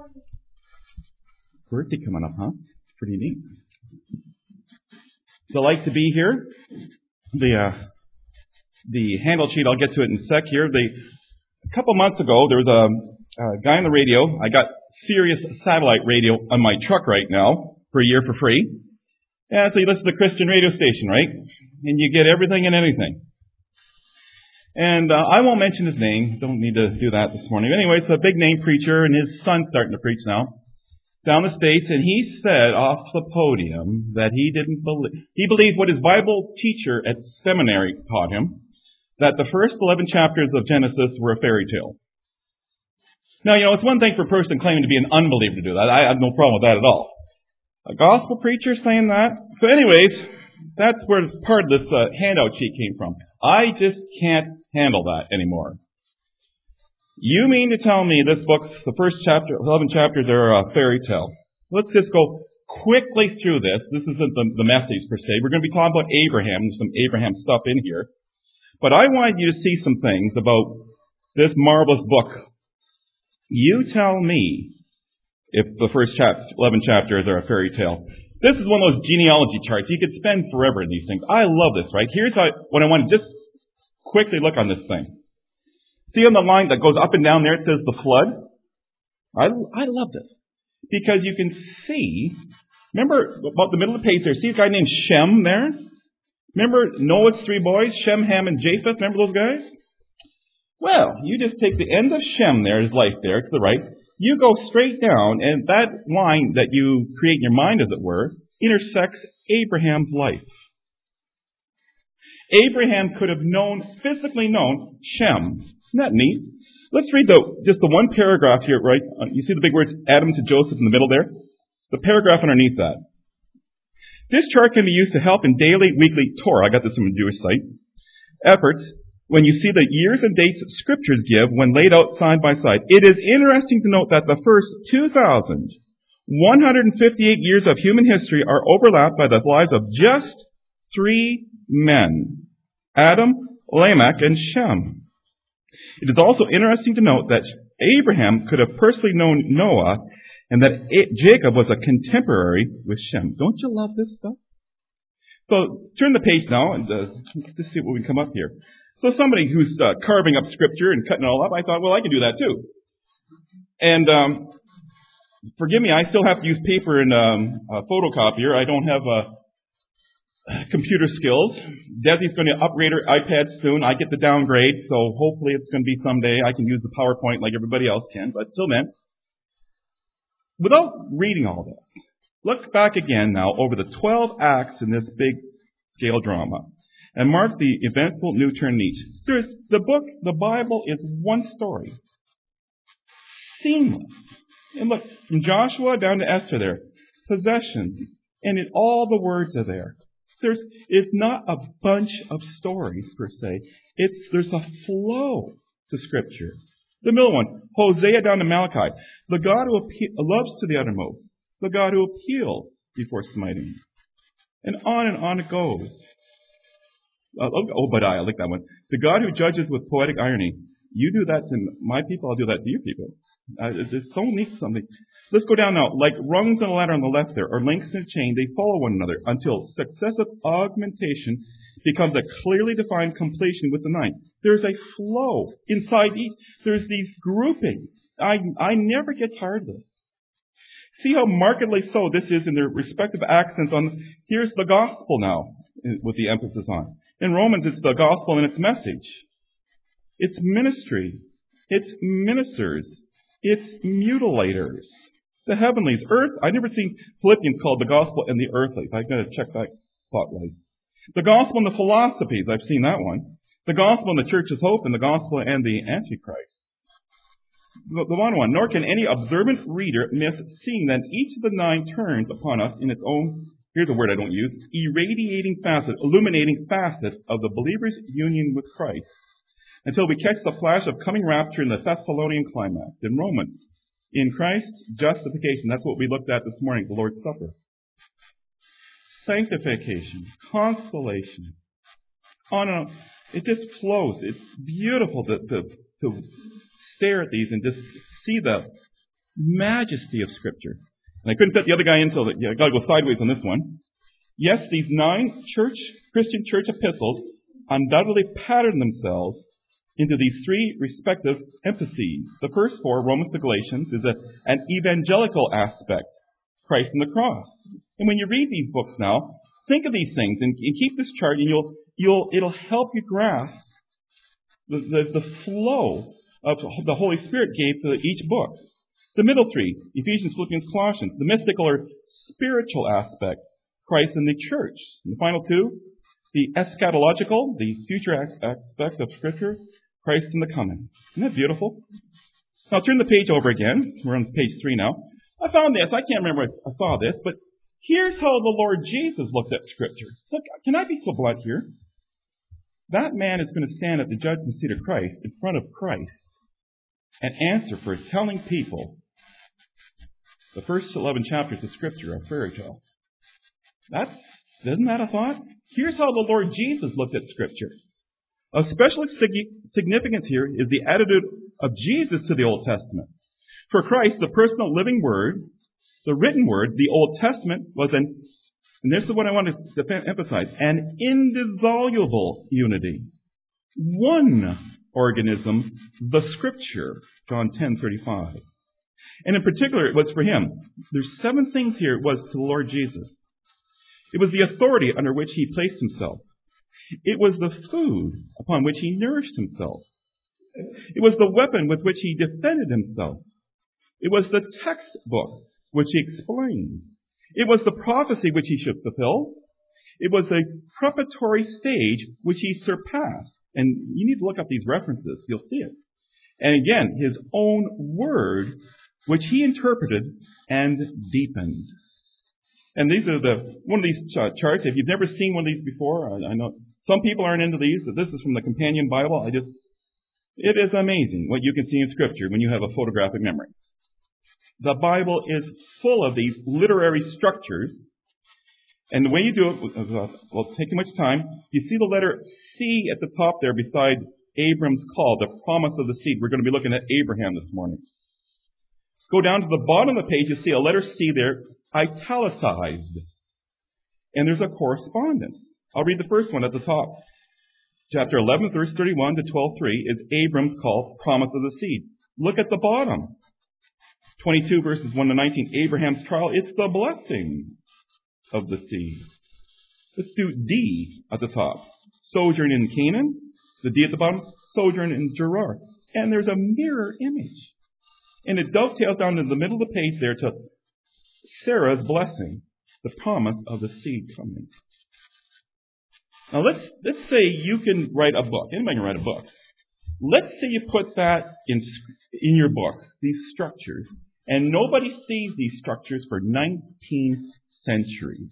Birthday coming up, huh? Pretty neat. Delight to be here. The handle sheet, I'll get to it in a sec here. A couple months ago, there was a guy on the radio. I got Sirius satellite radio on my truck right now for a year for free. Yeah, so you listen to the Christian radio station, right? And you get everything and anything. And I won't mention his name. Don't need to do that this morning. Anyway, it's a big name preacher, and his son's starting to preach now down the States. And he said off the podium that he believed what his Bible teacher at seminary taught him, that the first 11 chapters of Genesis were a fairy tale. Now, it's one thing for a person claiming to be an unbeliever to do that. I have no problem with that at all. A gospel preacher saying that. So anyways, that's where part of this handout sheet came from. I just can't handle that anymore. You mean to tell me this book's, the first 11 chapters are a fairy tale? Let's just go quickly through this. This isn't the message per se. We're going to be talking about Abraham. There's some Abraham stuff in here. But I wanted you to see some things about this marvelous book. You tell me if the first 11 chapters are a fairy tale. This is one of those genealogy charts. You could spend forever in these things. I love this, right? Here's what I want to just quickly look on this thing. See on the line that goes up and down there, it says the flood. I love this. Because you can see, remember about the middle of the page there, see a guy named Shem there? Remember Noah's 3 boys, Shem, Ham, and Japheth? Remember those guys? Well, you just take the end of Shem there, his life there, to the right. You go straight down, and that line that you create in your mind, as it were, intersects Abraham's life. Abraham could have physically known Shem. Isn't that neat? Let's read just the one paragraph here, right? You see the big words, Adam to Joseph in the middle there? The paragraph underneath that. This chart can be used to help in daily, weekly Torah. I got this from a Jewish site. Efforts. When you see the years and dates scriptures give when laid out side by side, it is interesting to note that the first 2,158 years of human history are overlapped by the lives of just 3 men, Adam, Lamech, and Shem. It is also interesting to note that Abraham could have personally known Noah and that Jacob was a contemporary with Shem. Don't you love this stuff? So turn the page now and let's see what we can come up here. So somebody who's carving up scripture and cutting it all up, I thought, well, I can do that too. And forgive me, I still have to use paper and a photocopier. I don't have computer skills. Desi's going to upgrade her iPad soon. I get the downgrade, so hopefully it's going to be someday I can use the PowerPoint like everybody else can. But till then, without reading all this, look back again now over the 12 acts in this big scale drama. And mark the eventful new turn in each. The Bible is one story. Seamless. And look, from Joshua down to Esther there. Possessions. And all the words are there. It's not a bunch of stories per se. There's a flow to Scripture. The middle one, Hosea down to Malachi. The God who loves to the uttermost. The God who appeals before smiting. And on it goes. Obadiah, I like that one. The God who judges with poetic irony. You do that to my people, I'll do that to your people. It's so neat something. Let's go down now. Like rungs on a ladder on the left there, or links in a chain, they follow one another until successive augmentation becomes a clearly defined completion with the ninth. There's a flow inside each. There's these groupings. I never get tired of this. See how markedly so this is in their respective accents on. Here's the gospel now, with the emphasis on. In Romans, it's the gospel and its message. It's ministry. It's ministers. It's mutilators. The heavenlies. Earth. I've never seen Philippians called the gospel and the earthly. I've got to check that spotlight. The gospel and the philosophies. I've seen that one. The gospel and the church's hope, and the gospel and the Antichrist. The one. Nor can any observant reader miss seeing that each of the 9 turns upon us in its own, here's a word I don't use, illuminating facet of the believer's union with Christ, until we catch the flash of coming rapture in the Thessalonian climax. In Romans, in Christ, justification. That's what we looked at this morning, the Lord's Supper. Sanctification, consolation. On and on. It just flows. It's beautiful to stare at these and just see the majesty of Scripture. And I couldn't fit the other guy in, so I got to go sideways on this one. Yes, these 9 Christian church epistles undoubtedly pattern themselves into these 3 respective emphases. The first 4, Romans to Galatians, is an evangelical aspect, Christ and the cross. And when you read these books now, think of these things and keep this chart, and it'll help you grasp the flow of the Holy Spirit gave to each book. The middle 3, Ephesians, Philippians, Colossians, the mystical or spiritual aspect, Christ and the church. And the final 2, the eschatological, the future aspect of Scripture, Christ and the coming. Isn't that beautiful? Now turn the page over again. We're on page 3 now. I found this. I can't remember if I saw this, but here's how the Lord Jesus looked at Scripture. Look, can I be so blunt here? That man is going to stand at the judgment seat of Christ, in front of Christ, and answer for telling people the first 11 chapters of Scripture are fairy tale. Isn't that a thought? Here's how the Lord Jesus looked at Scripture. Of special significance here is the attitude of Jesus to the Old Testament. For Christ, the personal living Word, the written Word, the Old Testament was and this is what I want to emphasize, an indissoluble unity. One organism, the Scripture, John 10:35. And in particular, it was for him. There's 7 things here it was to the Lord Jesus. It was the authority under which he placed himself. It was the food upon which he nourished himself. It was the weapon with which he defended himself. It was the textbook which he explained. It was the prophecy which he should fulfill. It was a preparatory stage which he surpassed. And you need to look up these references. You'll see it. And again, his own word, which he interpreted and deepened. And these are one of these charts. If you've never seen one of these before, I know some people aren't into these. This is from the Companion Bible. It is amazing what you can see in Scripture when you have a photographic memory. The Bible is full of these literary structures. And the way you do it will take too much time. You see the letter C at the top there beside Abram's call, the promise of the seed. We're going to be looking at Abraham this morning. Go down to the bottom of the page, you see a letter C there, italicized. And there's a correspondence. I'll read the first one at the top. Chapter 11, verse 31 to 12:3 is Abram's call, promise of the seed. Look at the bottom. 22 verses 1 to 19, Abraham's trial. It's the blessing of the seed. Let's do D at the top. Sojourn in Canaan. The D at the bottom, sojourn in Gerar. And there's a mirror image. And it dovetails down to the middle of the page there to Sarah's blessing, the promise of the seed coming. Now let's say you can write a book. Anybody can write a book. Let's say you put that in your book, these structures, and nobody sees these structures for 19 centuries.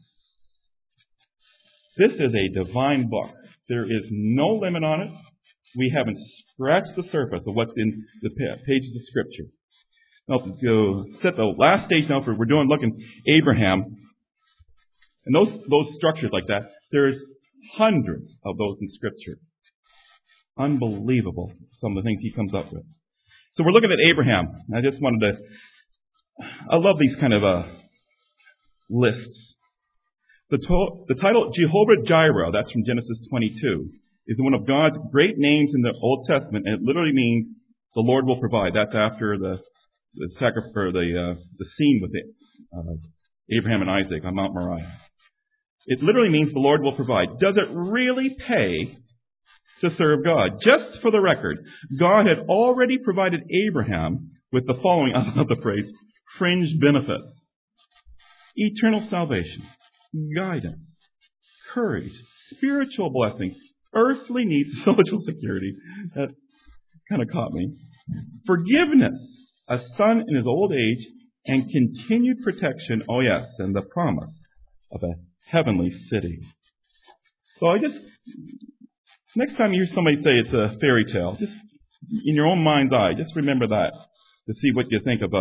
This is a divine book. There is no limit on it. We haven't scratched the surface of what's in the pages of Scripture. Now, to set the last stage now we're looking Abraham. And those structures like that, there's hundreds of those in Scripture. Unbelievable, some of the things he comes up with. So we're looking at Abraham. I just wanted I love these kind of lists. The title Jehovah Jireh, that's from Genesis 22, is one of God's great names in the Old Testament, and it literally means the Lord will provide. That's after the sacrifice, or the scene with Abraham and Isaac on Mount Moriah. It literally means the Lord will provide. Does it really pay to serve God? Just for the record, God had already provided Abraham with the following, I love the phrase, fringe benefits: eternal salvation, guidance, courage, spiritual blessing, earthly needs, social security. That kind of caught me. Forgiveness, a son in his old age, and continued protection, oh yes, and the promise of a heavenly city. So next time you hear somebody say it's a fairy tale, just in your own mind's eye, just remember that to see what you think of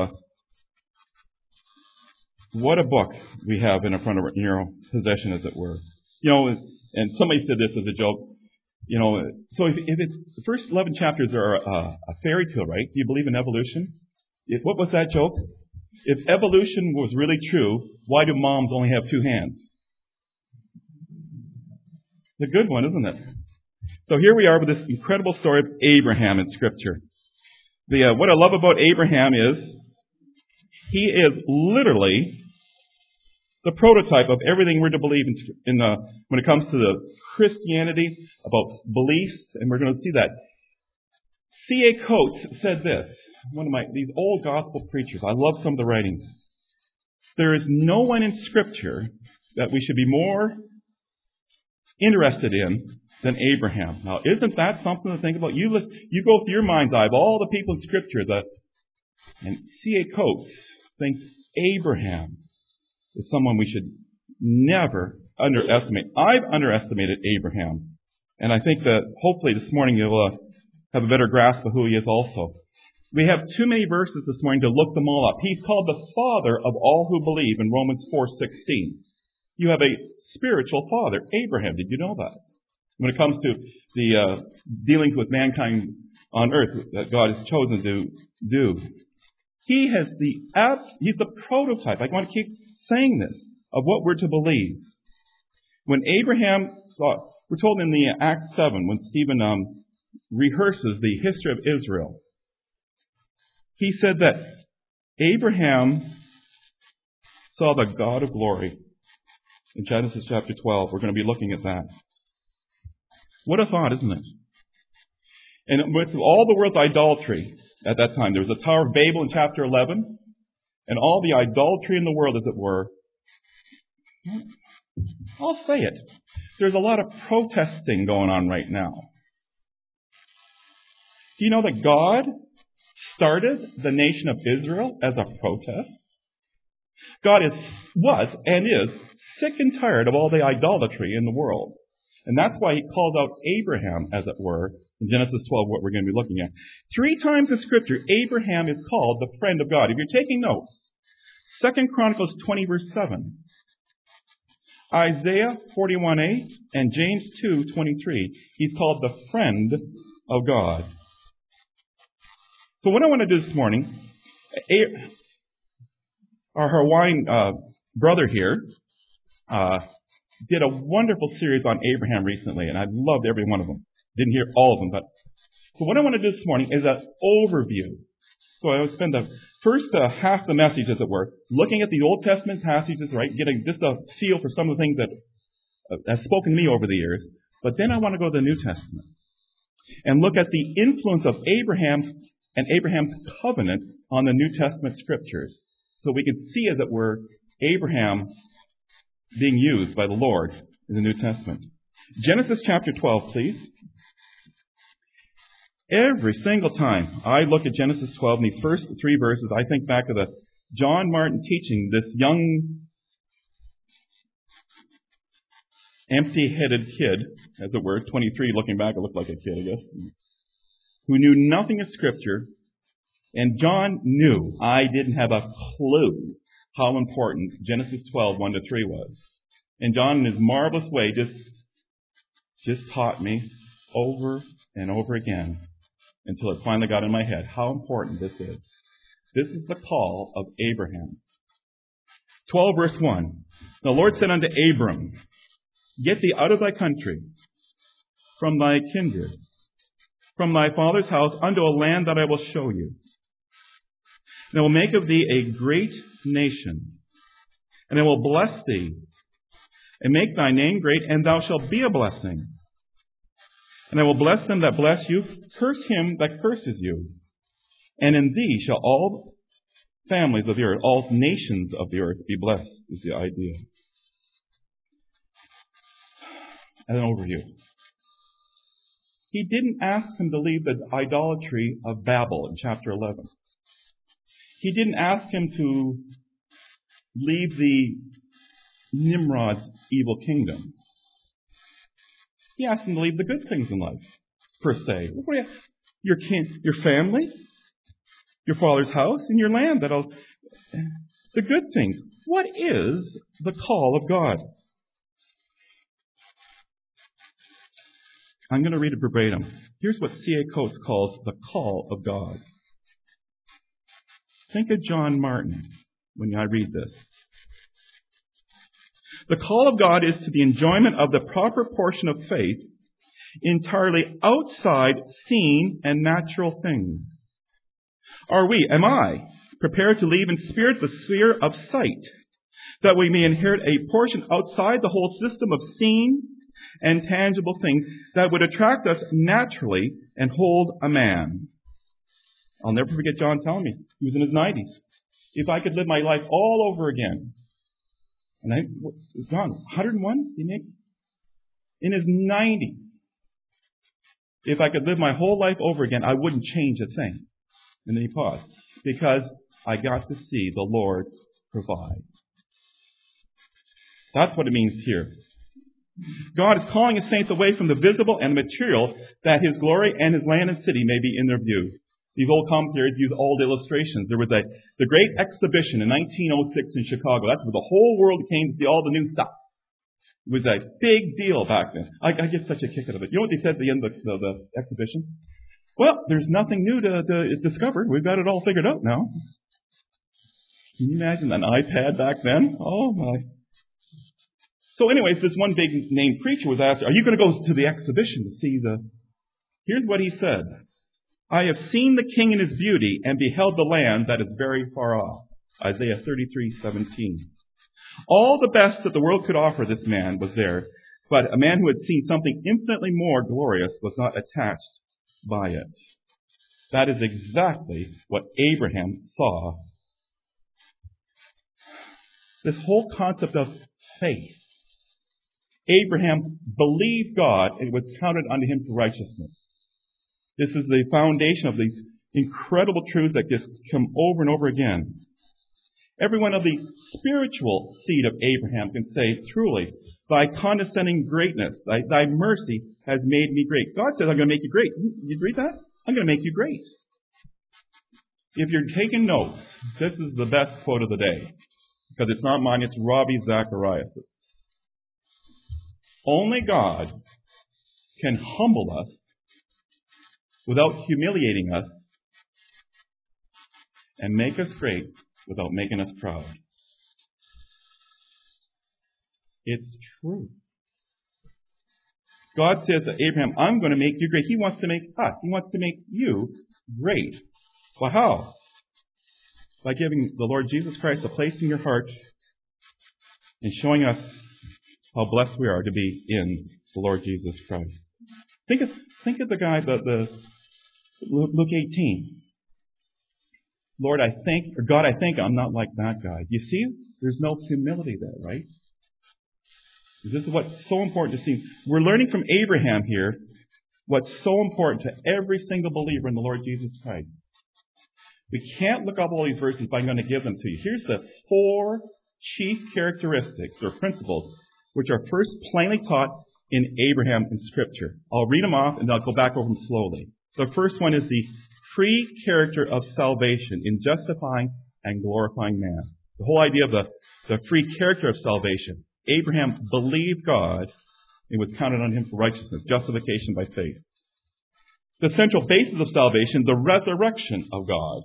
what a book we have in front of your possession, as it were. And somebody said this as a joke. So if it's the first 11 chapters are a fairy tale, right? Do you believe in evolution? What was that joke? If evolution was really true, why do moms only have two hands? The good one, isn't it? So here we are with this incredible story of Abraham in Scripture. What I love about Abraham is he is literally the prototype of everything we're to believe when it comes to the Christianity, about beliefs, and we're going to see that. C.A. Coates said this, these old gospel preachers. I love some of the writings. There is no one in Scripture that we should be more interested in than Abraham. Now, isn't that something to think about? You go through your mind's eye of all the people in Scripture and C.A. Coates thinks Abraham is someone we should never underestimate. I've underestimated Abraham, and I think that hopefully this morning you'll have a better grasp of who he is also. We have too many verses this morning to look them all up. He's called the father of all who believe in Romans 4:16. You have a spiritual father, Abraham. Did you know that? When it comes to the dealings with mankind on earth that God has chosen to do, he's the prototype. I want to keep saying this of what we're to believe. When Abraham we're told in the Acts 7 when Stephen rehearses the history of Israel, he said that Abraham saw the God of glory. In Genesis chapter 12, we're going to be looking at that. What a thought, isn't it? And with all the world's idolatry at that time, there was the Tower of Babel in chapter 11, and all the idolatry in the world, as it were. I'll say it. There's a lot of protesting going on right now. Do you know that God started the nation of Israel as a protest? God was and is sick and tired of all the idolatry in the world. And that's why he called out Abraham, as it were, in Genesis 12, what we're going to be looking at. 3 times in Scripture, Abraham is called the friend of God. If you're taking notes, 2 Chronicles 20, verse 7, Isaiah 41:8, and James 2:23, he's called the friend of God. So what I want to do this morning, our Hawaiian brother here did a wonderful series on Abraham recently, and I loved every one of them. Didn't hear all of them, so what I want to do this morning is an overview. So I will spend the first half the message, as it were, looking at the Old Testament passages, right, getting just a feel for some of the things that have spoken to me over the years. But then I want to go to the New Testament and look at the influence of Abraham and Abraham's covenant on the New Testament Scriptures, so we can see, as it were, Abraham being used by the Lord in the New Testament. Genesis chapter 12, please. Every single time I look at Genesis 12 and these first 3 verses, I think back to the John Martin teaching, this young, empty-headed kid, as it were, 23, looking back, I looked like a kid, I guess, who knew nothing of Scripture. And John knew I didn't have a clue how important Genesis 12, 1-3 was. And John, in his marvelous way, just taught me over and over again until it finally got in my head how important this is. This is the call of Abraham. 12, verse 1. The Lord said unto Abram, Get thee out of thy country, from thy kindred, from thy father's house, unto a land that I will show you. And I will make of thee a great nation, and I will bless thee, and make thy name great, and thou shalt be a blessing. And I will bless them that bless you, curse him that curses you. And in thee shall all families of the earth, all nations of the earth be blessed, is the idea. As an overview. He didn't ask him to leave the idolatry of Babel in chapter 11. He didn't ask him to leave the Nimrod's evil kingdom. He asked him to leave the good things in life, per se. Your family, your father's house, and your land. The good things. What is the call of God? I'm going to read it verbatim. Here's what C.A. Coates calls the call of God. Think of John Martin when I read this. The call of God is to the enjoyment of the proper portion of faith entirely outside seen and natural things. Am I, prepared to leave in spirit the sphere of sight, that we may inherit a portion outside the whole system of seen and tangible things that would attract us naturally and hold a man? I'll never forget John telling me, he was in his 90s, if I could live my life all over again. And John, 101? In his 90s. If I could live my whole life over again, I wouldn't change a thing. And then he paused. Because I got to see the Lord provide. That's what it means here. God is calling His saints away from the visible and the material, that His glory and His land and city may be in their view. These old commentaries use old illustrations. There was the great exhibition in 1906 in Chicago. That's where the whole world came to see all the new stuff. It was a big deal back then. I get such a kick out of it. You know what they said at the end of the exhibition? Well, there's nothing new to discover. We've got it all figured out now. Can you imagine an iPad back then? Oh my. So anyways, this one big name preacher was asked, are you going to go to the exhibition to see Here's what he said. I have seen the King in His beauty and beheld the land that is very far off. Isaiah 33:17. All the best that the world could offer this man was there, but a man who had seen something infinitely more glorious was not attached by it. That is exactly what Abraham saw. This whole concept of faith. Abraham believed God and it was counted unto him for righteousness. This is the foundation of these incredible truths that just come over and over again. Everyone of the spiritual seed of Abraham can say, truly, thy condescending greatness, thy mercy has made me great. God says, I'm going to make you great. You read that? I'm going to make you great. If you're taking notes, this is the best quote of the day. Because it's not mine, it's Ravi Zacharias'. Only God can humble us without humiliating us and make us great without making us proud. It's true. God says to Abraham, I'm going to make you great. He wants to make us. He wants to make you great. Well, how? By giving the Lord Jesus Christ a place in your heart and showing us how blessed we are to be in the Lord Jesus Christ. Think of the guy, Luke 18. Lord, God, I think I'm not like that guy. You see, there's no humility there, right? This is what's so important to see. We're learning from Abraham here what's so important to every single believer in the Lord Jesus Christ. We can't look up all these verses, but I'm going to give them to you. Here's the 4 chief characteristics or principles which are first plainly taught in Abraham in Scripture. I'll read them off and I'll go back over them slowly. The first one is the free character of salvation in justifying and glorifying man. The whole idea of the free character of salvation. Abraham believed God. It was counted on him for righteousness, justification by faith. The central basis of salvation, the resurrection of God.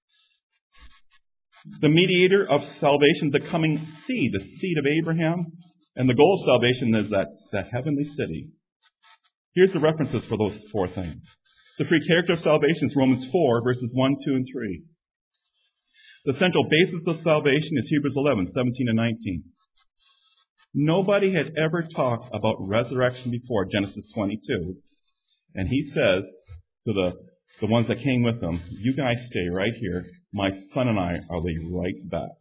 The mediator of salvation, the coming seed, the seed of Abraham. And the goal of salvation is that heavenly city. Here's the references for those 4 things. The free character of salvation is Romans 4, verses 1, 2, and 3. The central basis of salvation is Hebrews 11, 17, and 19. Nobody had ever talked about resurrection before Genesis 22. And he says to the ones that came with him, you guys stay right here. My son and I will be right back.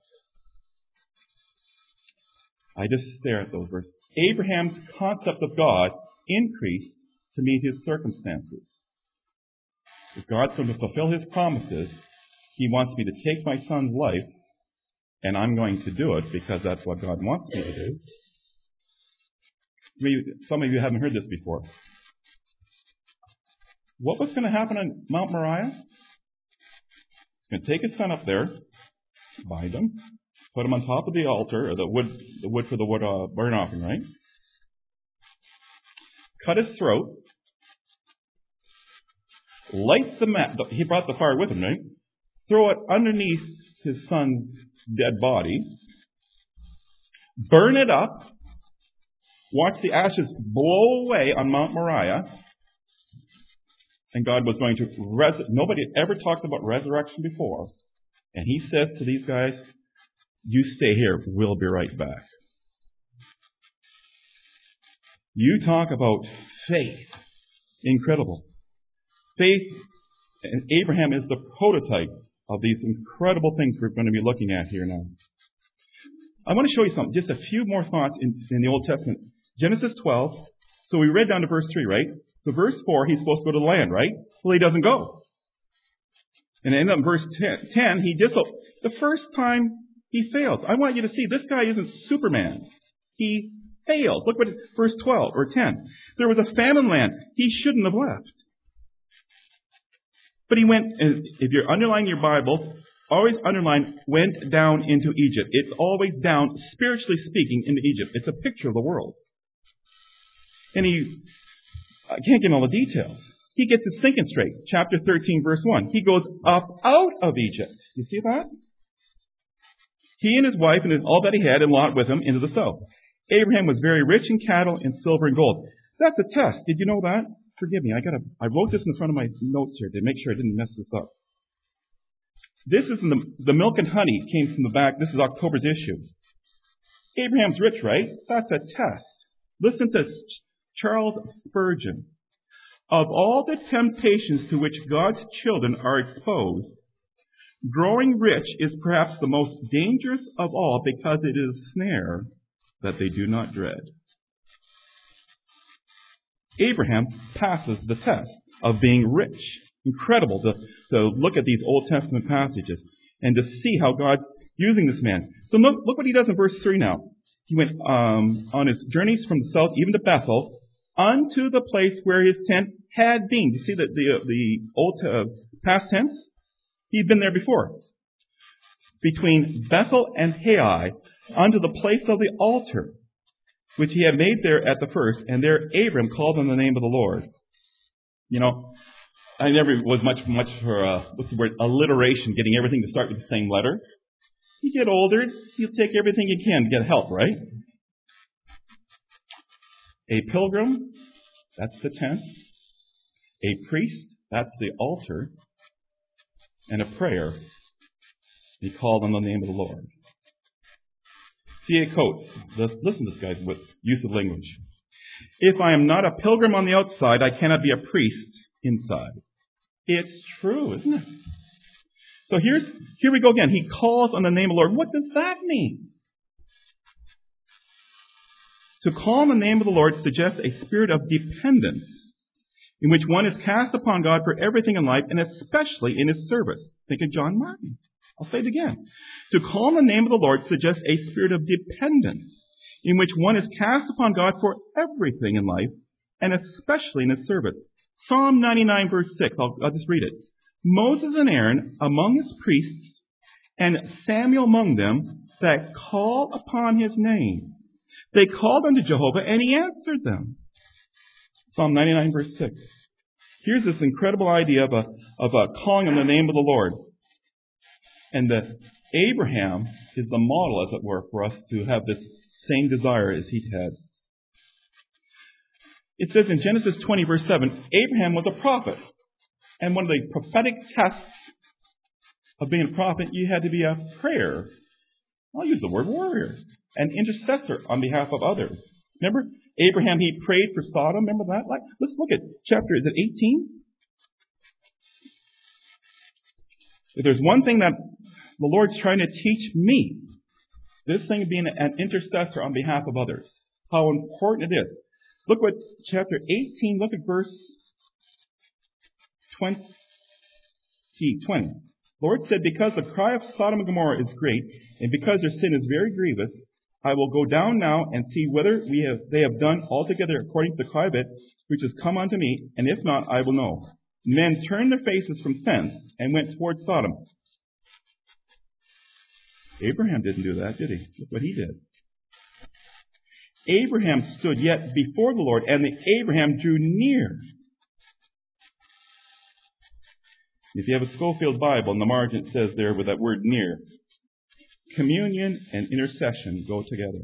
I just stare at those verses. Abraham's concept of God increased to meet his circumstances. If God's going to fulfill His promises, He wants me to take my son's life, and I'm going to do it because that's what God wants me to do. Some of you haven't heard this before. What was going to happen on Mount Moriah? He's going to take his son up there, bind him, put him on top of the altar, or the wood for the burnt offering, right? Cut his throat. Light the match. He brought the fire with him, right? throw it underneath his son's dead body, burn it up, watch the ashes blow away on Mount Moriah, and God was going to nobody had ever talked about resurrection before. And he says to these guys, you stay here, we'll be right back. You talk about faith. Incredible. Faith, and Abraham is the prototype of these incredible things we're going to be looking at here now. I want to show you something, just a few more thoughts in the Old Testament. Genesis 12, so we read down to verse 3, right? So verse 4, he's supposed to go to the land, right? Well, he doesn't go. And then in verse 10, the first time he fails. I want you to see, this guy isn't Superman. He failed. Look what verse 12 or 10. There was a famine land. He shouldn't have left. But he went, and if you're underlining your Bible, always underline, went down into Egypt. It's always down, spiritually speaking, into Egypt. It's a picture of the world. And I can't get into all the details. He gets his thinking straight. Chapter 13, verse 1. He goes up out of Egypt. You see that? He and his wife and all that he had and Lot with him into the south. Abraham was very rich in cattle and silver and gold. That's a test. Did you know that? Forgive me. I wrote this in front of my notes here to make sure I didn't mess this up. This is the milk and honey came from the back. This is October's issue. Abraham's rich, right? That's a test. Listen to Charles Spurgeon. Of all the temptations to which God's children are exposed, growing rich is perhaps the most dangerous of all because it is a snare that they do not dread. Abraham passes the test of being rich. Incredible to look at these Old Testament passages and to see how God's using this man. So look what he does in verse 3 now. He went on his journeys from the south, even to Bethel, unto the place where his tent had been. You see that the old past tense? He'd been there before. Between Bethel and Hai, unto the place of the altar, which he had made there at the first, and there Abram called on the name of the Lord. You know, I never was much for, alliteration, getting everything to start with the same letter. You get older, you take everything you can to get help, right? A pilgrim, that's the tent. A priest, that's the altar. And a prayer, he called on the name of the Lord. C.A. Coates, listen to this guy's use of language. If I am not a pilgrim on the outside, I cannot be a priest inside. It's true, isn't it? So here we go again. He calls on the name of the Lord. What does that mean? To call on the name of the Lord suggests a spirit of dependence in which one is cast upon God for everything in life and especially in his service. Think of John Martin. I'll say it again. To call on the name of the Lord suggests a spirit of dependence in which one is cast upon God for everything in life and especially in his service. Psalm 99 verse 6. I'll just read it. Moses and Aaron among his priests and Samuel among them that call upon his name. They called unto Jehovah and he answered them. Psalm 99 verse 6. Here's this incredible idea of a calling on the name of the Lord. And that Abraham is the model, as it were, for us to have this same desire as he had. It says in Genesis 20 verse 7, Abraham was a prophet. And one of the prophetic tests of being a prophet, you had to be a prayer. I'll use the word warrior. An intercessor on behalf of others. Remember, Abraham, he prayed for Sodom. Remember that? Let's look at chapter, is it 18? If there's one thing that the Lord's trying to teach me, this thing of being an intercessor on behalf of others, how important it is. Look what chapter 18, look at verse 20. Lord said, because the cry of Sodom and Gomorrah is great, and because their sin is very grievous, I will go down now and see whether they have done altogether according to the cry of it, which has come unto me, and if not, I will know. Men turned their faces from thence and went toward Sodom. Abraham didn't do that, did he? Look what he did. Abraham stood yet before the Lord, and Abraham drew near. If you have a Schofield Bible, in the margin it says there with that word near, communion and intercession go together.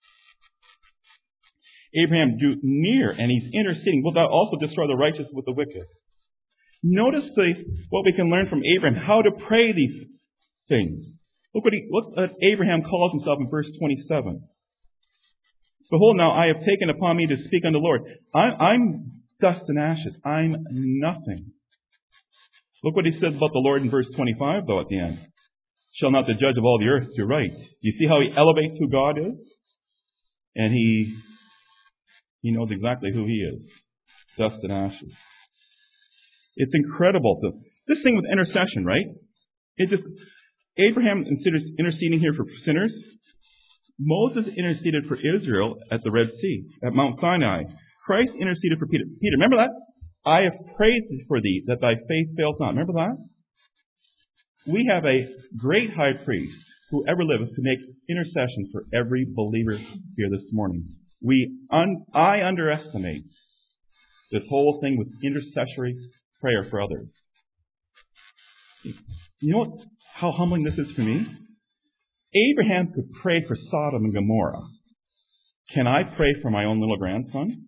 Abraham drew near, and he's interceding. Will thou also destroy the righteous with the wicked? Notice what we can learn from Abraham, how to pray these things. Look what Abraham calls himself in verse 27. Behold, now I have taken upon me to speak unto the Lord. I'm dust and ashes. I'm nothing. Look what he says about the Lord in verse 25, though, at the end. Shall not the judge of all the earth do right? Do you see how he elevates who God is? And he knows exactly who he is. Dust and ashes. It's incredible. This thing with intercession, right? Abraham interceding here for sinners. Moses interceded for Israel at the Red Sea, at Mount Sinai. Christ interceded for Peter. Peter, remember that? I have prayed for thee that thy faith fails not. Remember that? We have a great high priest who ever liveth to make intercession for every believer here this morning. I underestimate this whole thing with intercessory prayer for others. You know how humbling this is for me? Abraham could pray for Sodom and Gomorrah. Can I pray for my own little grandson?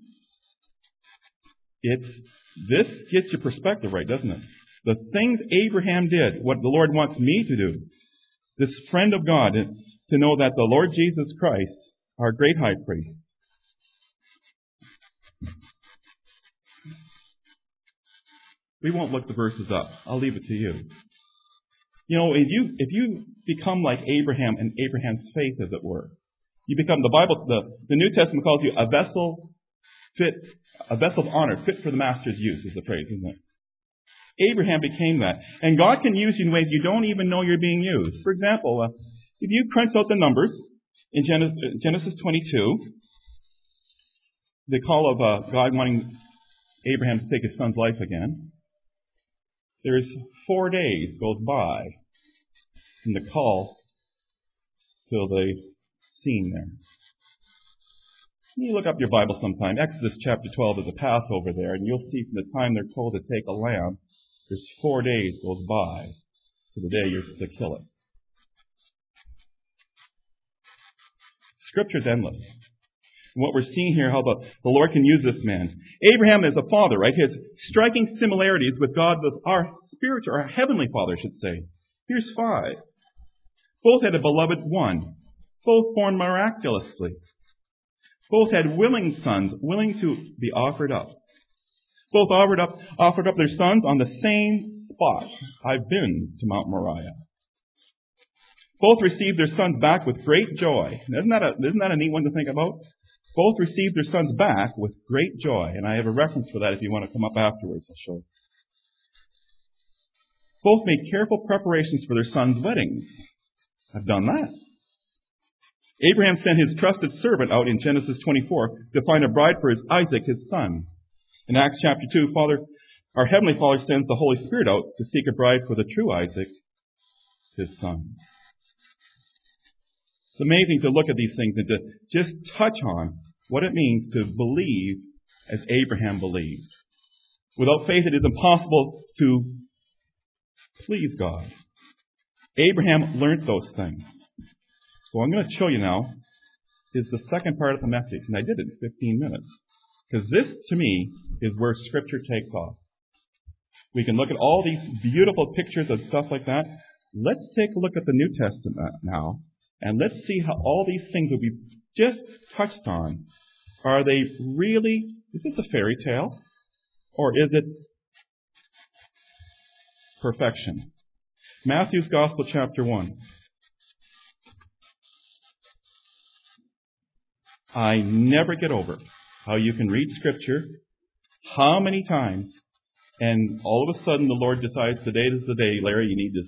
This gets your perspective right, doesn't it? The things Abraham did, what the Lord wants me to do, this friend of God, to know that the Lord Jesus Christ, our great high priest, we won't look the verses up. I'll leave it to you. You know, if you become like Abraham and Abraham's faith, as it were, you become the New Testament calls you a vessel of honor, fit for the master's use, is the phrase, isn't it? Abraham became that. And God can use you in ways you don't even know you're being used. For example, if you crunch out the numbers in Genesis 22, the call of God wanting Abraham to take his son's life again, there's 4 days goes by from the call till the scene there. You look up your Bible sometime. Exodus chapter 12 is a Passover there, and you'll see from the time they're told to take a lamb, there's 4 days goes by to the day you're to kill it. Scripture's endless. And what we're seeing here, how the Lord can use this man. Abraham is a father, right? He has striking similarities with God, with our spiritual, our heavenly Father, I should say. Here's 5. Both had a beloved one. Both born miraculously. Both had willing sons, willing to be offered up. Both offered up their sons on the same spot. I've been to Mount Moriah. Both received their sons back with great joy. Isn't that a neat one to think about? Both received their sons back with great joy. And I have a reference for that if you want to come up afterwards. I'll show you. Both made careful preparations for their sons' weddings. I've done that. Abraham sent his trusted servant out in Genesis 24 to find a bride for his Isaac, his son. In Acts chapter 2, our Heavenly Father sends the Holy Spirit out to seek a bride for the true Isaac, his son. It's amazing to look at these things and to just touch on what it means to believe as Abraham believed. Without faith, it is impossible to please God. Abraham learned those things. So what I'm going to show you now is the second part of the message, and I did it in 15 minutes. Because this, to me, is where Scripture takes off. We can look at all these beautiful pictures and stuff like that. Let's take a look at the New Testament now, and let's see how all these things that we just touched on, are they really, is this a fairy tale? Or is it perfection? Matthew's Gospel, chapter 1. I never get over how you can read Scripture how many times, and all of a sudden the Lord decides today is the day, Larry, you need to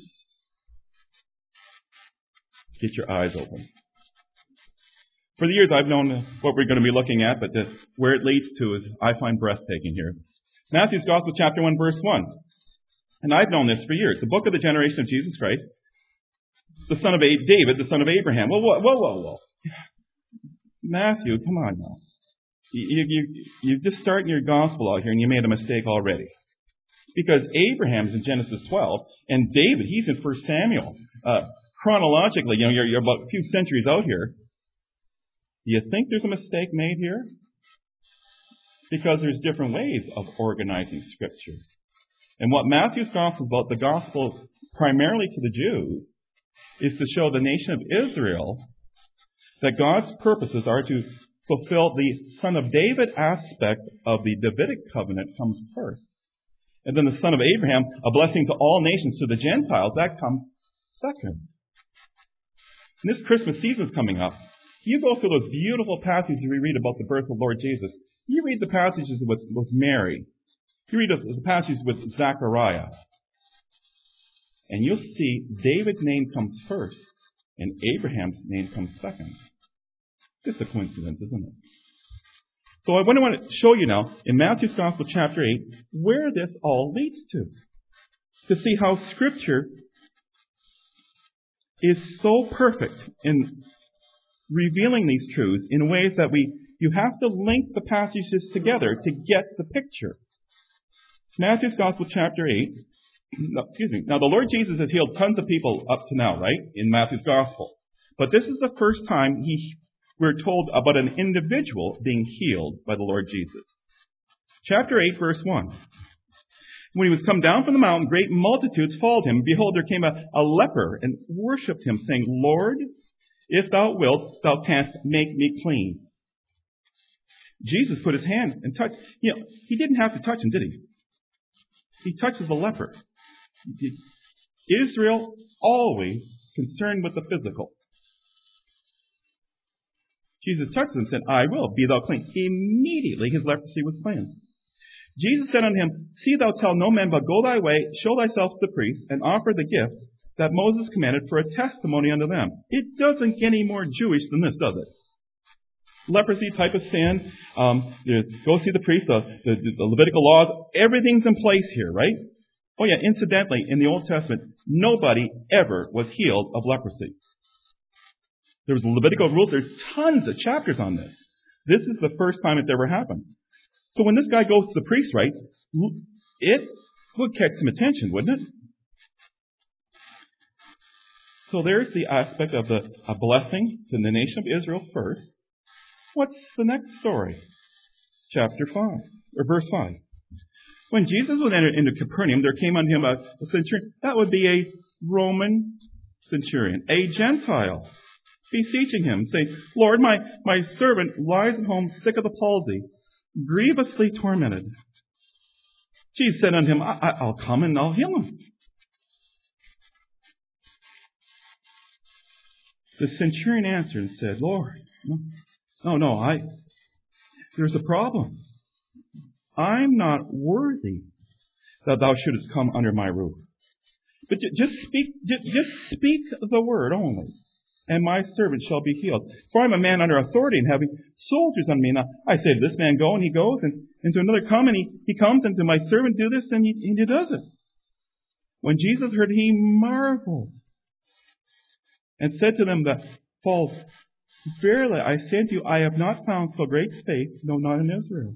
get your eyes open. For the years I've known what we're going to be looking at, but where it leads to is, I find breathtaking here. Matthew's Gospel, chapter 1, verse 1. And I've known this for years. The book of the generation of Jesus Christ, the son of David, the son of Abraham. Whoa. Matthew, come on now. You're just starting your gospel out here and you made a mistake already. Because Abraham's in Genesis 12, and David, he's in 1 Samuel. Chronologically, you're about a few centuries out here. Do you think there's a mistake made here? Because there's different ways of organizing Scripture. And what Matthew's Gospel is about, the Gospel primarily to the Jews, is to show the nation of Israel that God's purposes are to fulfill the Son of David aspect of the Davidic covenant comes first. And then the Son of Abraham, a blessing to all nations, to the Gentiles, that comes second. And this Christmas season is coming up. You go through those beautiful passages we read about the birth of Lord Jesus. You read the passages with Mary. You read the passages with Zechariah. And you'll see David's name comes first, and Abraham's name comes second. Just a coincidence, isn't it? So I want to show you now, in Matthew's Gospel, chapter 8, where this all leads to see how Scripture is so perfect in revealing these truths in ways that you have to link the passages together to get the picture. Matthew's Gospel, chapter 8. Now, the Lord Jesus has healed tons of people up to now, right, in Matthew's Gospel. But this is the first time we're told about an individual being healed by the Lord Jesus. Chapter 8, verse 1. When he was come down from the mountain, great multitudes followed him. Behold, there came a leper and worshipped him, saying, Lord, if thou wilt, thou canst make me clean. Jesus put his hand and touched. He didn't have to touch him, did he? He touches the leper. Israel always concerned with the physical. Jesus touched him and said, I will, be thou clean. Immediately his leprosy was cleansed. Jesus said unto him, See thou tell no man, but go thy way, show thyself to the priest, and offer the gift that Moses commanded for a testimony unto them. It doesn't get any more Jewish than this, does it? Leprosy type of sin, go see the priest, the Levitical laws, everything's in place here, right? Oh yeah, incidentally, in the Old Testament, nobody ever was healed of leprosy. There was Levitical rules. There's tons of chapters on this. This is the first time it's ever happened. So when this guy goes to the priest, right, it would catch some attention, wouldn't it? So there's the aspect of a blessing to the nation of Israel first. What's the next story? Chapter 5, or verse 5. When Jesus would enter into Capernaum, there came unto him a centurion. That would be a Roman centurion, a Gentile, beseeching him, saying, Lord, my servant lies at home sick of the palsy, grievously tormented. Jesus said unto him, I'll come and I'll heal him. The centurion answered and said, Lord, no, there's a problem. I'm not worthy that thou shouldest come under my roof. But just speak the word only, and my servant shall be healed. For I'm a man under authority and having soldiers on me. Now, I say to this man, go, and he goes, and to another, come, and he comes, and to my servant, do this, and he does it. When Jesus heard it, he marveled and said to them that followed, Verily, I say unto you, I have not found so great faith, no, not in Israel.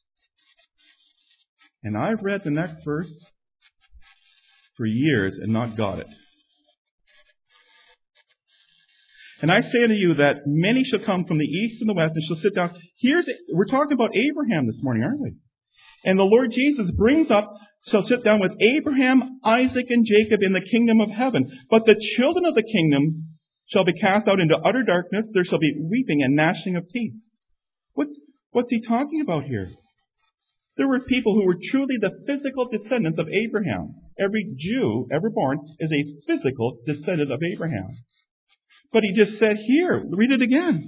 And I've read the next verse for years and not got it. And I say unto you that many shall come from the east and the west and shall sit down. We're talking about Abraham this morning, aren't we? And the Lord Jesus shall sit down with Abraham, Isaac, and Jacob in the kingdom of heaven. But the children of the kingdom shall be cast out into utter darkness. There shall be weeping and gnashing of teeth. What's he talking about here? There were people who were truly the physical descendants of Abraham. Every Jew ever born is a physical descendant of Abraham. But he just said here, read it again.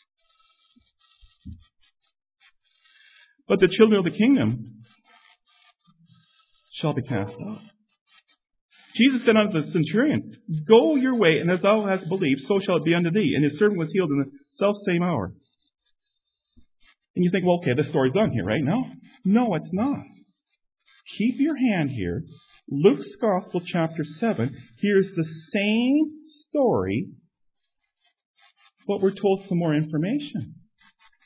But the children of the kingdom shall be cast out. Jesus said unto the centurion, Go your way, and as thou hast believed, so shall it be unto thee. And his servant was healed in the selfsame hour. And you think, well, okay, the story's done here, right? No, it's not. Keep your hand here. Luke's Gospel, chapter 7. Here's the same story, but we're told some more information.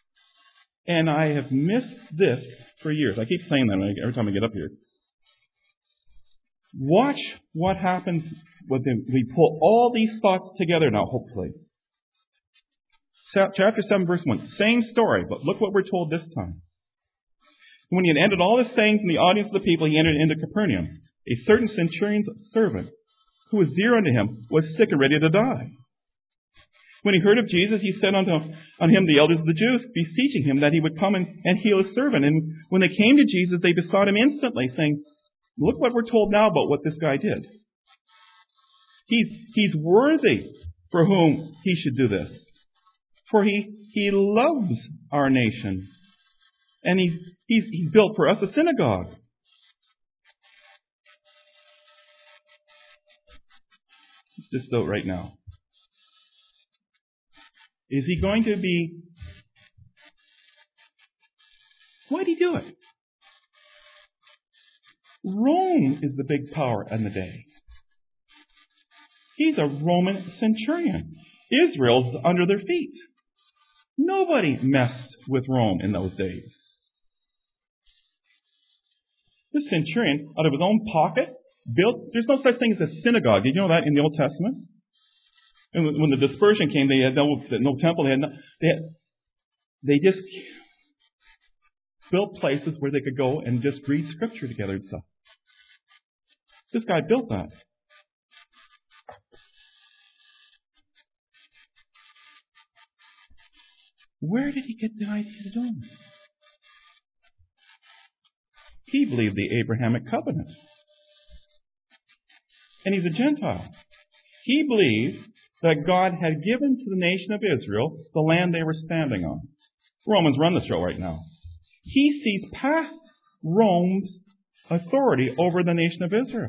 And I have missed this for years. I keep saying that every time I get up here. Watch what happens when we pull all these thoughts together now, hopefully. Chapter 7, verse 1. Same story, but look what we're told this time. When he had ended all his sayings in the audience of the people, he entered into Capernaum. A certain centurion's servant, who was dear unto him, was sick and ready to die. When he heard of Jesus, he sent on him the elders of the Jews, beseeching him that he would come and heal his servant. And when they came to Jesus, they besought him instantly, saying, look what we're told now about what this guy did. He's worthy for whom he should do this. For he loves our nation. And he's built for us a synagogue. Let's just note right now. Is he going to be... Why did he do it? Rome is the big power in the day. He's a Roman centurion. Israel's under their feet. Nobody messed with Rome in those days. This centurion, out of his own pocket, built... There's no such thing as a synagogue. Did you know that in the Old Testament? And when the dispersion came, they had no temple. They just built places where they could go and just read Scripture together and stuff. This guy built that. Where did he get the idea to do this? He believed the Abrahamic covenant. And he's a Gentile. He believed that God had given to the nation of Israel the land they were standing on. Romans run the show right now. He sees past Rome's authority over the nation of Israel.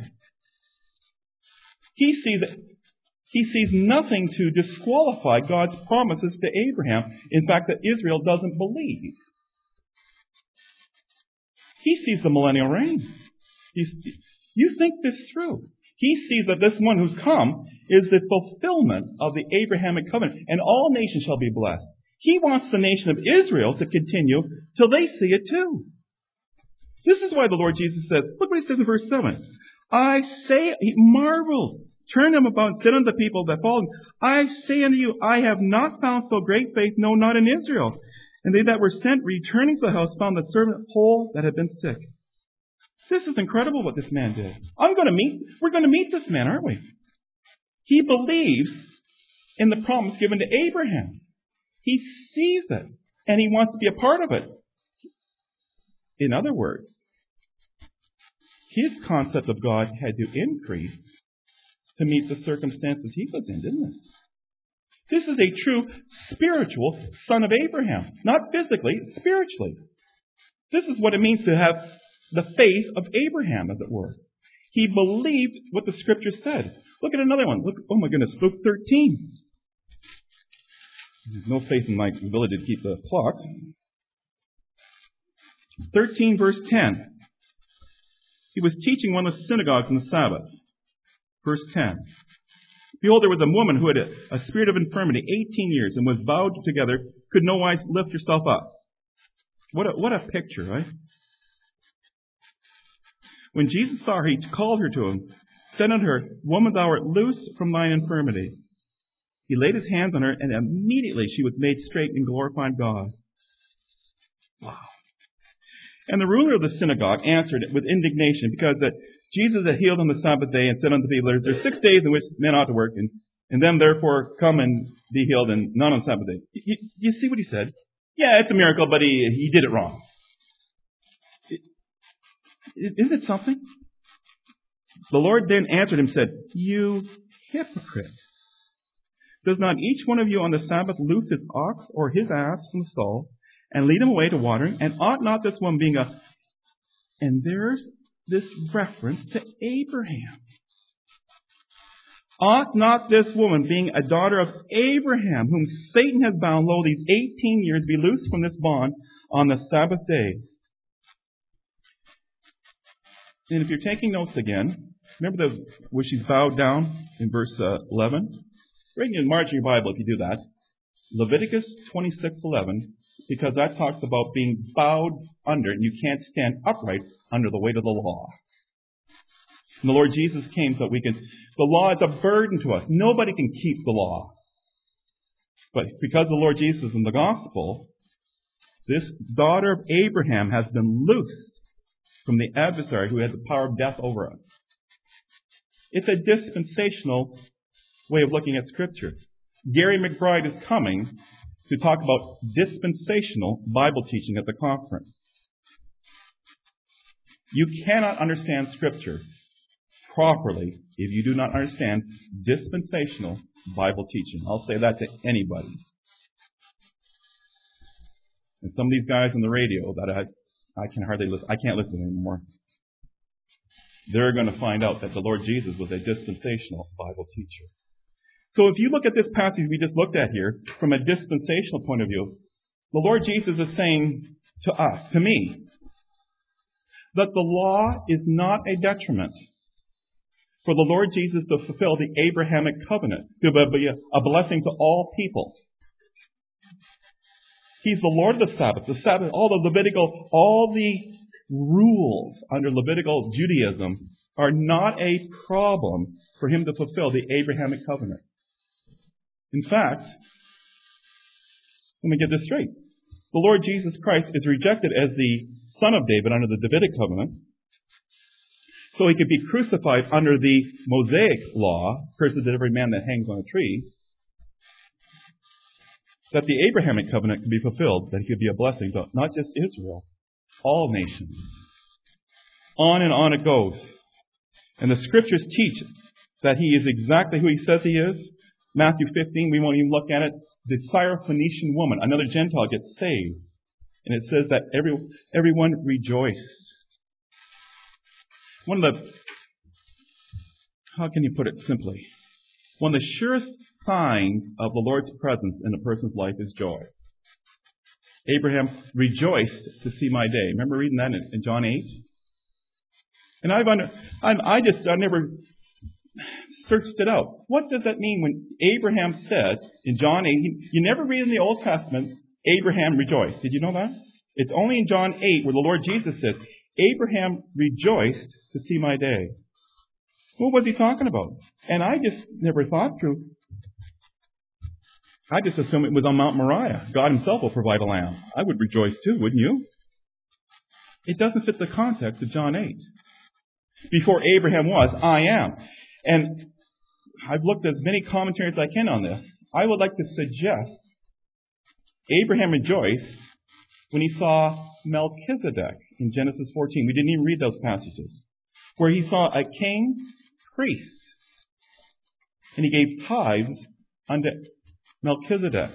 He sees nothing to disqualify God's promises to Abraham. In fact, that Israel doesn't believe. He sees the millennial reign. You think this through. He sees that this one who's come is the fulfillment of the Abrahamic covenant, and all nations shall be blessed. He wants the nation of Israel to continue till they see it too. This is why the Lord Jesus said, look what he says in verse 7. I say, he marveled, turn them about, and said unto the people that followed him, I say unto you, I have not found so great faith, no, not in Israel. And they that were sent, returning to the house, found the servant whole that had been sick. This is incredible what this man did. We're going to meet this man, aren't we? He believes in the promise given to Abraham. He sees it, and he wants to be a part of it. In other words, his concept of God had to increase to meet the circumstances he was in, didn't it? This is a true spiritual son of Abraham. Not physically, spiritually. This is what it means to have the faith of Abraham, as it were. He believed what the Scripture said. Look at another one. Look, oh my goodness, Luke 13. There's no faith in my ability to keep the clock. 13 verse 10. He was teaching one of the synagogues on the Sabbath. Verse 10. Behold, there was a woman who had a spirit of infirmity 18 years and was bowed together, could no wise lift herself up. What a picture, right? When Jesus saw her, he called her to him, said unto her, Woman, thou art loose from thine infirmity. He laid his hands on her, and immediately she was made straight and glorified God. Wow. And the ruler of the synagogue answered with indignation, because that Jesus had healed on the Sabbath day and said unto the people, There's 6 days in which men ought to work, and them therefore come and be healed, and none on the Sabbath day. You see what he said? Yeah, it's a miracle, but he did it wrong. Isn't it something? The Lord then answered him and said, You hypocrite! Does not each one of you on the Sabbath loose his ox or his ass from the stall and lead him away to watering? And ought not this one being a... And there's this reference to Abraham. Ought not this woman, being a daughter of Abraham, whom Satan has bound, lo, these 18 years, be loosed from this bond on the Sabbath day? And if you're taking notes again, remember where she's bowed down in verse 11? Read in margin of your Bible if you do that. Leviticus 26:11, because that talks about being bowed under, and you can't stand upright under the weight of the law. And the Lord Jesus came so that the law is a burden to us. Nobody can keep the law. But because the Lord Jesus in the gospel, this daughter of Abraham has been loosed from the adversary who had the power of death over us. It's a dispensational way of looking at Scripture. Gary McBride is coming to talk about dispensational Bible teaching at the conference. You cannot understand Scripture properly if you do not understand dispensational Bible teaching. I'll say that to anybody. And some of these guys on the radio that I can hardly listen. I can't listen anymore. They're going to find out that the Lord Jesus was a dispensational Bible teacher. So if you look at this passage we just looked at here from a dispensational point of view, the Lord Jesus is saying to us, to me, that the law is not a detriment for the Lord Jesus to fulfill the Abrahamic covenant, to be a blessing to all people. He's the Lord of the Sabbath, all the Levitical, all the rules under Levitical Judaism are not a problem for him to fulfill the Abrahamic covenant. In fact, let me get this straight. The Lord Jesus Christ is rejected as the son of David under the Davidic covenant, so he could be crucified under the Mosaic law, cursed is every man that hangs on a tree, that the Abrahamic covenant could be fulfilled, that he could be a blessing to not just Israel, all nations. On and on it goes. And the Scriptures teach that he is exactly who he says he is. Matthew 15, we won't even look at it. The Syrophoenician woman, another Gentile, gets saved. And it says that everyone rejoiced. How can you put it simply? One of the surest signs of the Lord's presence in a person's life is joy. Abraham rejoiced to see my day. Remember reading that in John 8? And I never searched it out. What does that mean when Abraham said in John 8, you never read in the Old Testament, Abraham rejoiced. Did you know that? It's only in John 8 where the Lord Jesus said, Abraham rejoiced to see my day. What was he talking about? And I just never thought through. I just assumed it was on Mount Moriah. God himself will provide a lamb. I would rejoice too, wouldn't you? It doesn't fit the context of John 8. Before Abraham was, I am. And I've looked at as many commentaries as I can on this. I would like to suggest Abraham rejoiced when he saw Melchizedek in Genesis 14. We didn't even read those passages. Where he saw a king priest. And he gave tithes unto Melchizedek.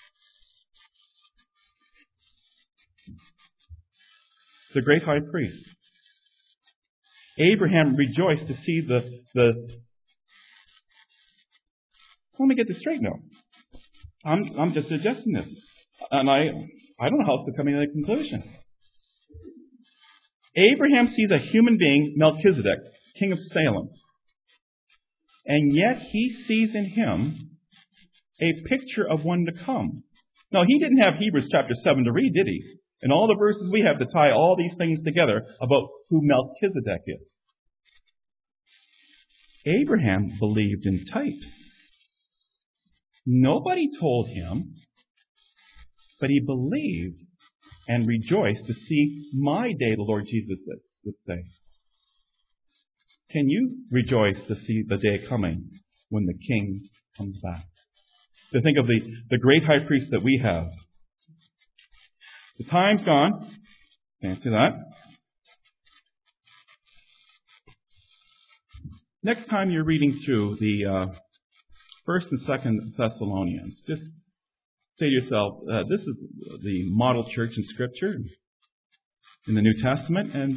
The great high priest. Abraham rejoiced to see the let me get this straight now. I'm just suggesting this. And I don't know how else to come to a conclusion. Abraham sees a human being, Melchizedek, king of Salem. And yet he sees in him a picture of one to come. Now, he didn't have Hebrews chapter 7 to read, did he? And all the verses we have to tie all these things together about who Melchizedek is. Abraham believed in types. Nobody told him, but he believed and rejoiced to see my day, the Lord Jesus would say. Can you rejoice to see the day coming when the King comes back? To think of the great high priest that we have. The time's gone. Fancy that. Next time you're reading through the 1st and 2nd Thessalonians, just say to yourself, this is the model church in Scripture, in the New Testament, and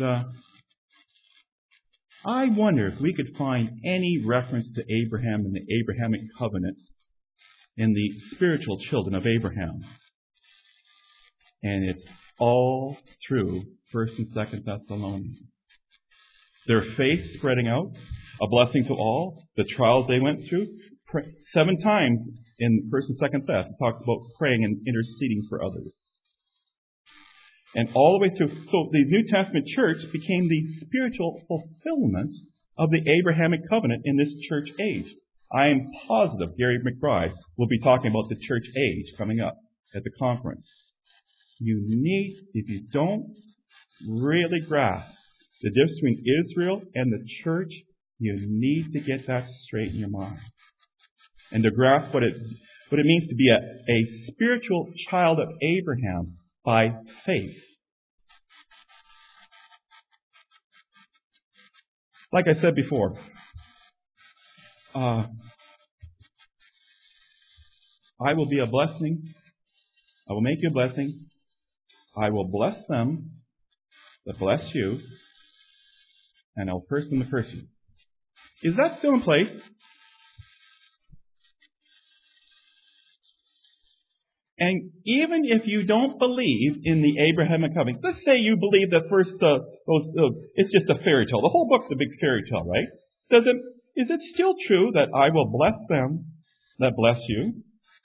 I wonder if we could find any reference to Abraham and the Abrahamic covenant in the spiritual children of Abraham. And it's all through 1st and 2nd Thessalonians. Their faith spreading out, a blessing to all, the trials they went through. 7 times in 1st and 2nd Thess, it talks about praying and interceding for others. And all the way through. So the New Testament church became the spiritual fulfillment of the Abrahamic covenant in this church age. I am positive Gary McBride will be talking about the church age coming up at the conference. You need, if you don't really grasp the difference between Israel and the church, you need to get that straight in your mind. And to grasp what it means to be a spiritual child of Abraham by faith. Like I said before, I will be a blessing. I will make you a blessing. I will bless them that bless you, and I'll curse them that curse you. Is that still in place? And even if you don't believe in the Abrahamic covenant, let's say you believe that first it's just a fairy tale. The whole book's a big fairy tale, right? Is it still true that I will bless them that bless you?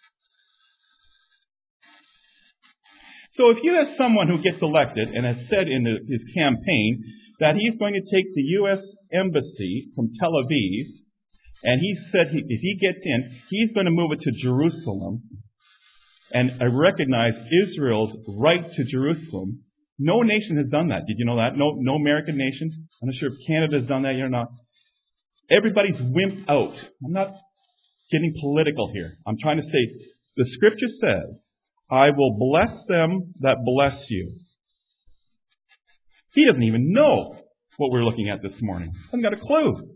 So if you have someone who gets elected and has said in his campaign that he's going to take the U.S. Embassy from Tel Aviv, and he said if he gets in, he's going to move it to Jerusalem, and recognize Israel's right to Jerusalem. No nation has done that. Did you know that? No American nation. I'm not sure if Canada has done that yet or not. Everybody's wimped out. I'm not getting political here. I'm trying to say the Scripture says, I will bless them that bless you. He doesn't even know what we're looking at this morning. He hasn't got a clue.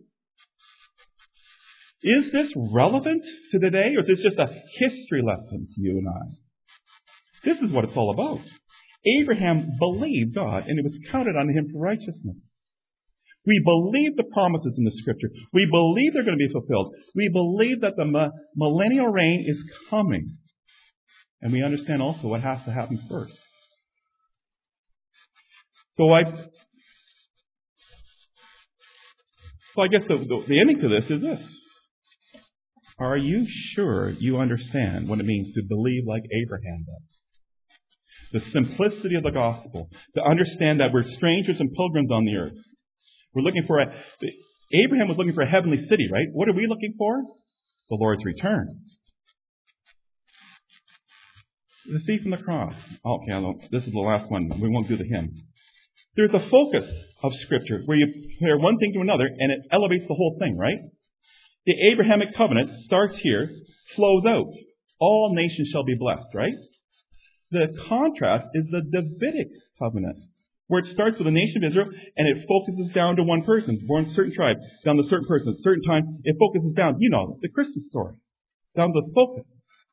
Is this relevant to today, or is this just a history lesson to you and I? This is what it's all about. Abraham believed God, and it was counted on him for righteousness. We believe the promises in the Scripture. We believe they're going to be fulfilled. We believe that the millennial reign is coming. And we understand also what has to happen first. So I guess the ending to this is this. Are you sure you understand what it means to believe like Abraham does? The simplicity of the gospel. To understand that we're strangers and pilgrims on the earth. We're looking for Abraham was looking for a heavenly city, right? What are we looking for? The Lord's return. The thief on the cross. Okay, this is the last one. We won't do the hymn. There's a focus of Scripture where you compare one thing to another and it elevates the whole thing, right? The Abrahamic covenant starts here, flows out. All nations shall be blessed, right? The contrast is the Davidic covenant, where it starts with the nation of Israel and it focuses down to one person, born in a certain tribe, down to a certain person, at a certain time. It focuses down, the Christmas story, down to the focus.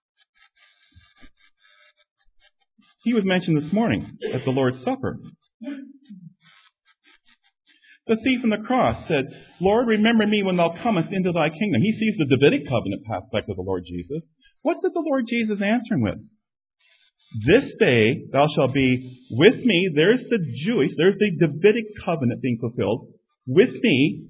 He was mentioned this morning at the Lord's Supper. The thief on the cross said, Lord, remember me when thou comest into thy kingdom. He sees the Davidic covenant aspect of the Lord Jesus. What did the Lord Jesus answer him with? This day thou shalt be with me. There's the Davidic covenant being fulfilled. With me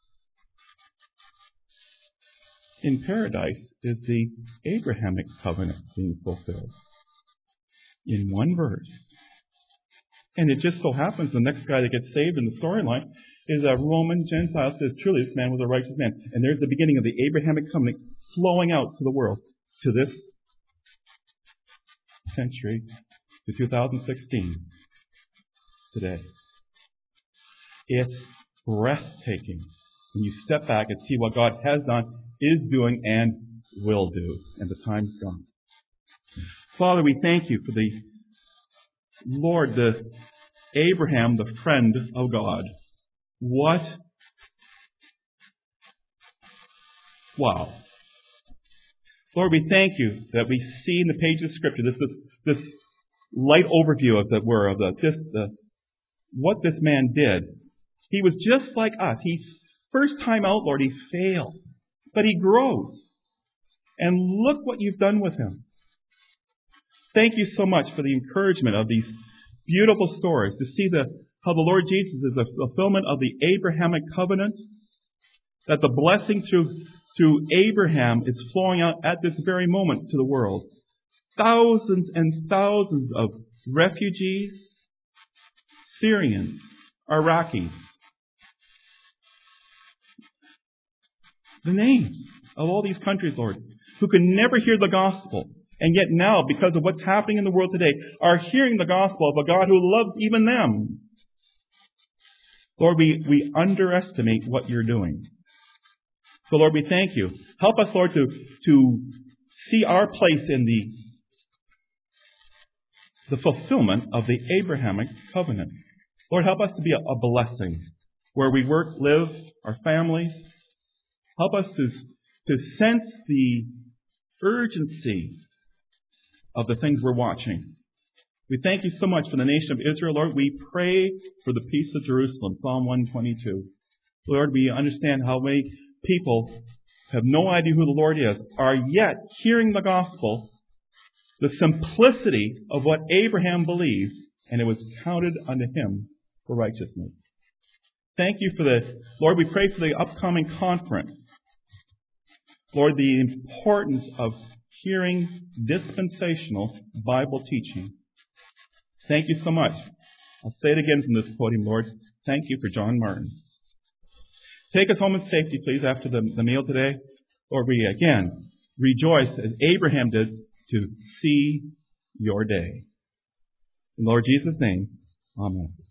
in paradise is the Abrahamic covenant being fulfilled. In one verse. And it just so happens the next guy that gets saved in the storyline is a Roman Gentile, says, truly this man was a righteous man. And there's the beginning of the Abrahamic covenant flowing out to the world, to this century, to 2016, today. It's breathtaking when you step back and see what God has done, is doing, and will do. And the time's gone. Father, we thank you for the Lord, the Abraham, the friend of God. Wow. Lord, we thank you that we see in the pages of Scripture this light overview, as it were, of what this man did. He was just like us. First time out, Lord, he failed. But he grows. And look what you've done with him. Thank you so much for the encouragement of these beautiful stories, to see how the Lord Jesus is the fulfillment of the Abrahamic covenant, that the blessing through Abraham is flowing out at this very moment to the world. Thousands and thousands of refugees, Syrians, Iraqis, the names of all these countries, Lord, who could never hear the gospel, and yet now, because of what's happening in the world today, are hearing the gospel of a God who loves even them. Lord, we underestimate what you're doing. So, Lord, we thank you. Help us, Lord, to see our place in the fulfillment of the Abrahamic covenant. Lord, help us to be a blessing where we work, live, our families. Help us to sense the urgency of the things we're watching. We thank you so much for the nation of Israel, Lord. We pray for the peace of Jerusalem, Psalm 122. Lord, we understand how many people have no idea who the Lord is, are yet hearing the gospel, the simplicity of what Abraham believed, and it was counted unto him for righteousness. Thank you for this. Lord, we pray for the upcoming conference. Lord, the importance of hearing dispensational Bible teaching. Thank you so much. I'll say it again from this podium, Lord. Thank you for John Martin. Take us home in safety, please, after the meal today. Lord, we again rejoice as Abraham did to see your day. In Lord Jesus' name, amen.